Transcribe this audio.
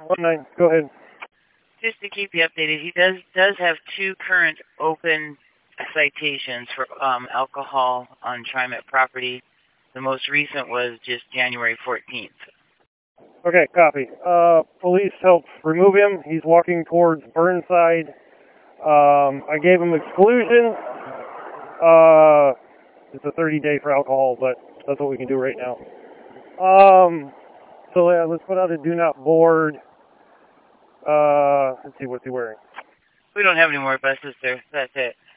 919, go ahead. Just to keep you updated, he does have 2 current open citations for alcohol on TriMet property. The most recent was just January 14th. Okay, copy. Police helped remove him. He's walking towards Burnside. I gave him exclusion. It's a 30-day for alcohol, but that's what we can do right now. So yeah, let's put out a do not board. Let's see, what's he wearing? We don't have any more buses there. That's it.